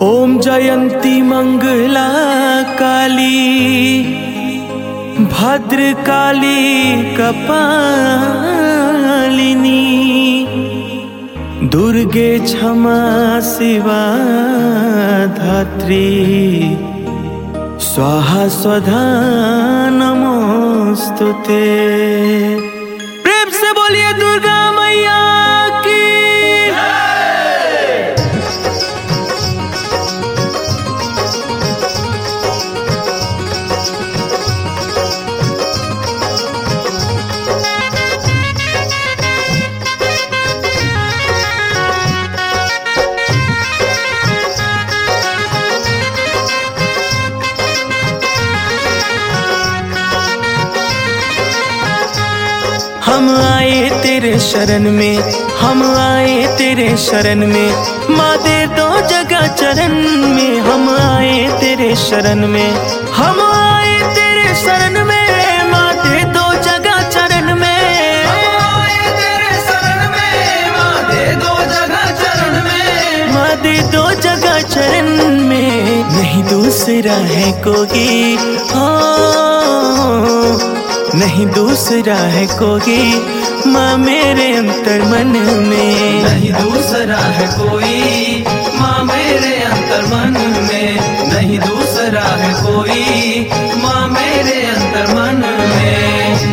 ओम जयंती मंगला काली भद्रकाली कपालिनी दुर्गे क्षमा शिवा धात्री स्वाहा स्वधा नमोस्तुते। प्रेम से बोलिए दुर्गा मैया की। हम आए तेरे शरण में, हम आए तेरे शरण में, माँ दे दो जगह चरण में। हम आए तेरे शरण में, हम आए तेरे शरण में, माँ दे दो जगह चरण में। हम आए तेरे शरण में, माँ दे दो जगह चरण में। माँ दे दो जगह चरण में, नहीं दूसरा है कोई हो, नहीं दूसरा है कोई माँ मेरे अंतर मन में। नहीं दूसरा है कोई माँ मेरे अंतर मन में। नहीं दूसरा है कोई माँ मेरे अंतर मन में।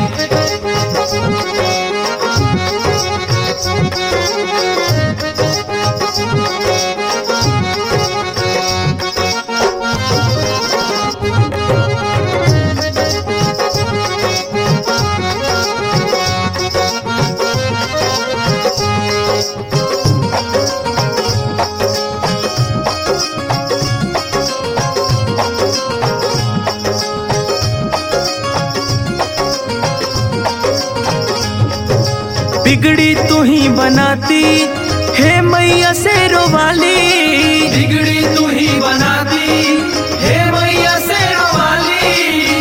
बिगड़ी तू ही बनाती हे मैया शेरों वाली। बिगड़ी तू ही बनाती हे मैया शेरों वाली।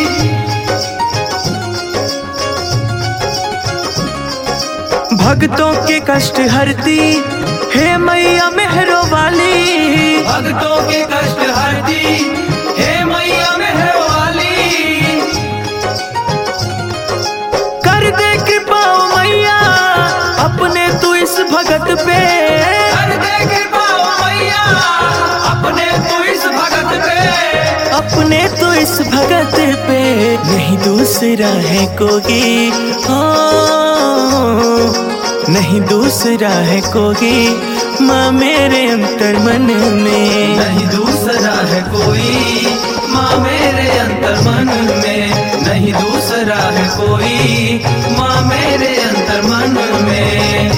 भक्तों के कष्ट हरती हे मैया मेहरों वाली। भक्तों के कष्ट हरती हे मैया मेहरों वाली। कर दे कृपा ओ मैया अपने तू इस भगत पे। कर दे कृपा ओ मैया अपने तू इस भगत पे। अपने तो इस भगत पे, नहीं दूसरा है कोई हो, नहीं दूसरा है कोई माँ मेरे अंतर मन में। नहीं दूसरा है कोई माँ मेरे अंतर मन में। नहीं दूसरा है कोई माँ मेरे अंतर मन में।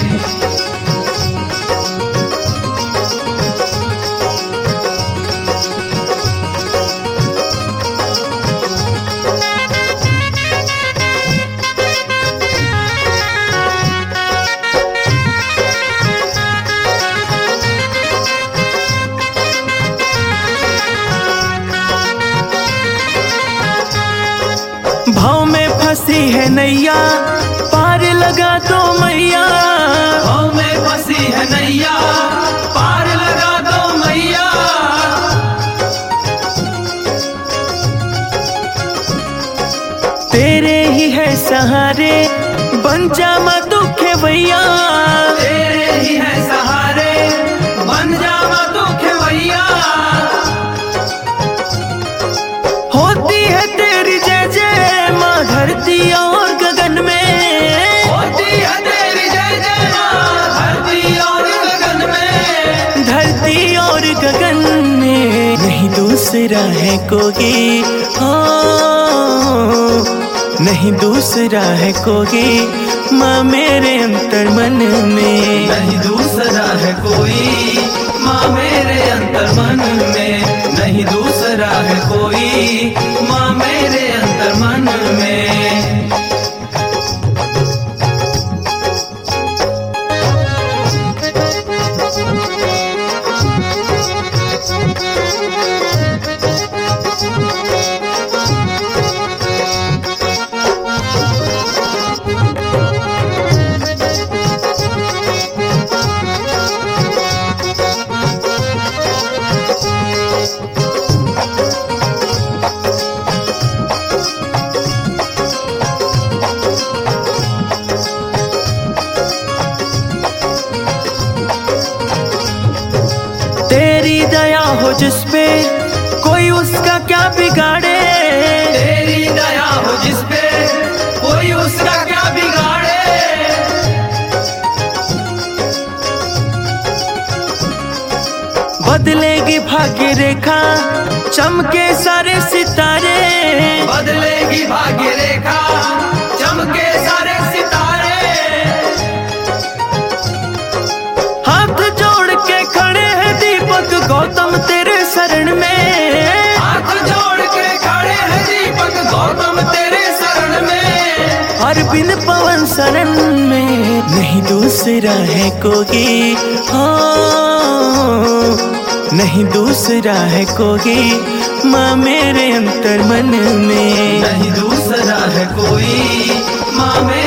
भाव में फंसी है नैया पार लगा दो मैया। भाव में फंसी है नैया पार लगा दो मैया। तेरे ही है सहारे बन जा माँ दुखे भैया। तेरे ही है सहारे बन जा माँ दुख भैया। होती है तेरी जय जय माँ धरती और गगन में। होती है तेरी जय जय माँ धरती और गगन में। धरती और गगन में, नहीं दूसरा है कोई हो, नहीं दूसरा है कोई माँ मेरे अंतर मन में। नहीं दूसरा है कोई माँ मेरे अंतर मन में। नहीं दूसरा है कोई माँ मेरे अंतर मन में। तेरी दया हो जिस पे कोई उसका क्या बिगाड़े, तेरी दया हो जिस पे कोई उसका क्या बिगाड़े। बदलेगी भाग्य रेखा चमके सारे सितारे, बदलेगी भाग्य रेखा चमके सारे सितारे। हाथ जोड़ के खड़े हैं दीपक गौतम तेरे शरण में, हाथ जोड़ के खड़े हैं दीपक गौतम तेरे शरण में। हर बिन पवन शरण में नहीं दूसरा है कोई, हो नहीं दूसरा है कोई माँ मेरे अंतर मन में, नहीं दूसरा है कोई माँ